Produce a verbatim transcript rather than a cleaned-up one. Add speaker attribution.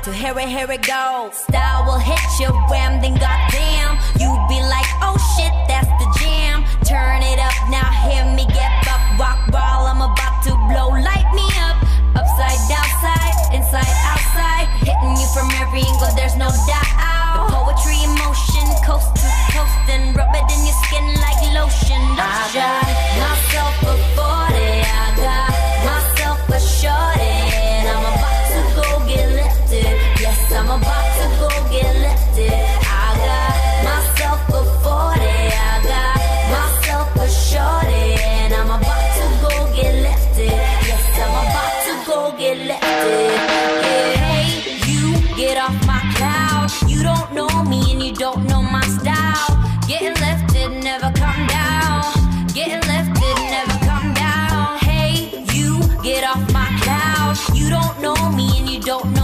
Speaker 1: to hear it, here it go. Style will hit you, wham, then goddamn, you be like, oh shit, that's the jam. Turn it up, now hear me get up, rock, roll, I'm about to blow, light me up. Upside, downside, inside, outside, hitting you from every angle, there's no doubt. The poetry in motion, coast to coast, and rub it in your skin like lotion. I got myself a forty, I got myself a shorty, and I'm about to go get lifted. Yes, I'm about to go get lifted. I got myself a forty, I got myself a shorty, and I'm about to go get lifted. Yes, I'm about to go get lifted. Yeah. Hey, you get off my cloud. You don't know me and you don't know my style. Getting lifted, never come down. Getting lifted, never come down. Hey, you get off my cloud. You don't know me and you don't know